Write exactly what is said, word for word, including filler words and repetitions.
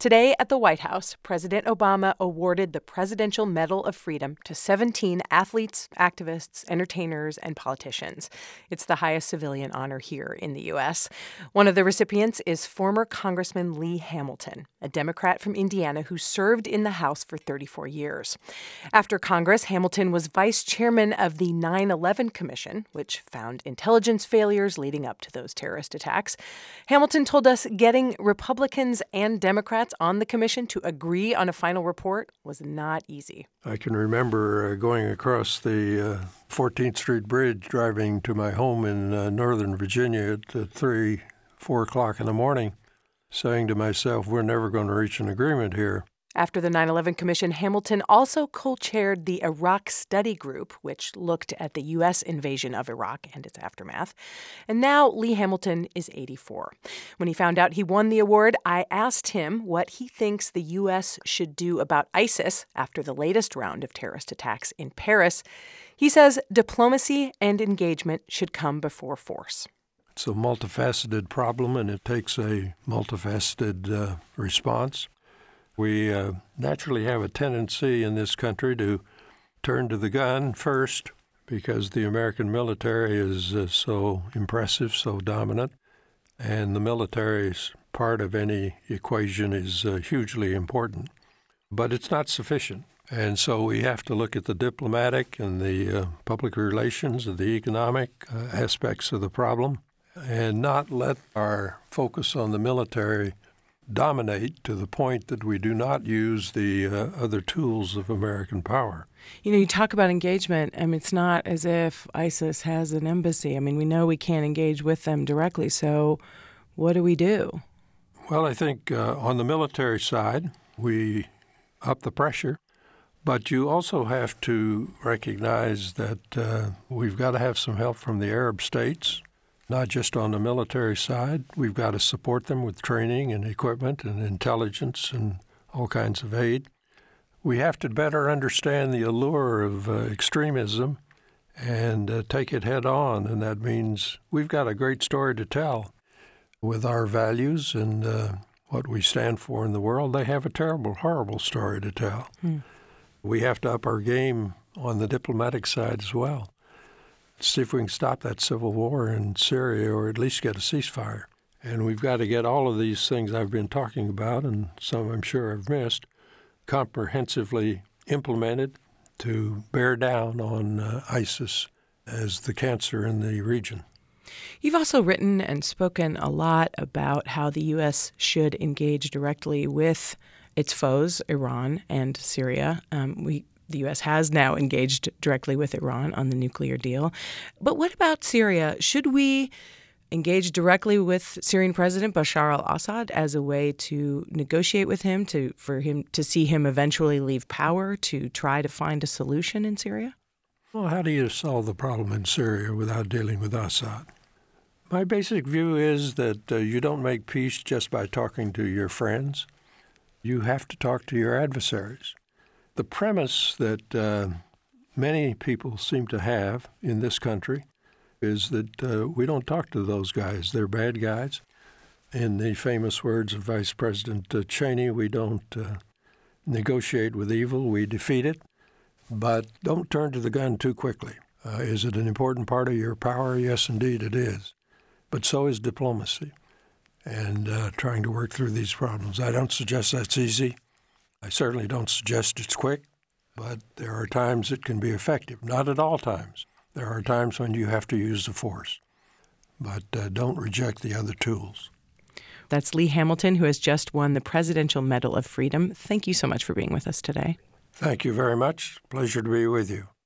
Today at the White House, President Obama awarded the Presidential Medal of Freedom to seventeen athletes, activists, entertainers, and politicians. It's the highest civilian honor here in the U S. One of the recipients is former Congressman Lee Hamilton, a Democrat from Indiana who served in the House for thirty-four years. After Congress, Hamilton was vice chairman of the nine eleven Commission, which found intelligence failures leading up to those terrorist attacks. Hamilton told us getting Republicans and Democrats on the commission to agree on a final report was not easy. I can remember uh, going across the uh, fourteenth Street Bridge, driving to my home in uh, Northern Virginia at uh, three, four o'clock in the morning, saying to myself, we're never going to reach an agreement here. After the nine eleven Commission, Hamilton also co-chaired the Iraq Study Group, which looked at the U S invasion of Iraq and its aftermath. And now Lee Hamilton is eighty-four. When he found out he won the award, I asked him what he thinks the U S should do about ISIS after the latest round of terrorist attacks in Paris. He says diplomacy and engagement should come before force. It's a multifaceted problem, and it takes a multifaceted uh, response. We uh, naturally have a tendency in this country to turn to the gun first because the American military is uh, so impressive, so dominant, and the military's part of any equation is uh, hugely important. But it's not sufficient, and so we have to look at the diplomatic and the uh, public relations and the economic uh, aspects of the problem and not let our focus on the military dominate to the point that we do not use the uh, other tools of American power. You know, you talk about engagement. I mean, it's not as if ISIS has an embassy. I mean, we know we can't engage with them directly. So what do we do? Well, I think uh, on the military side, we up the pressure. But you also have to recognize that uh, we've got to have some help from the Arab states. Not just on the military side. We've got to support them with training and equipment and intelligence and all kinds of aid. We have to better understand the allure of uh, extremism and uh, take it head on. And that means we've got a great story to tell with our values and uh, what we stand for in the world. They have a terrible, horrible story to tell. Hmm. We have to up our game on the diplomatic side as well. See if we can stop that civil war in Syria or at least get a ceasefire. And we've got to get all of these things I've been talking about, and some I'm sure I've missed, comprehensively implemented to bear down on uh, ISIS as the cancer in the region. You've also written and spoken a lot about how the U S should engage directly with its foes, Iran and Syria. Um, we The U S has now engaged directly with Iran on the nuclear deal. But what about Syria? Should we engage directly with Syrian President Bashar al-Assad as a way to negotiate with him, to for him to see him eventually leave power, to try to find a solution in Syria? Well, how do you solve the problem in Syria without dealing with Assad? My basic view is that uh, you don't make peace just by talking to your friends. You have to talk to your adversaries. The premise that uh, many people seem to have in this country is that uh, we don't talk to those guys. They're bad guys. In the famous words of Vice President uh, Cheney, we don't uh, negotiate with evil, we defeat it. But don't turn to the gun too quickly. Uh, is it an important part of your power? Yes, indeed it is. But so is diplomacy and uh, trying to work through these problems. I don't suggest that's easy. I certainly don't suggest it's quick, but there are times it can be effective. Not at all times. There are times when you have to use the force, but uh, don't reject the other tools. That's Lee Hamilton, who has just won the Presidential Medal of Freedom. Thank you so much for being with us today. Thank you very much. Pleasure to be with you.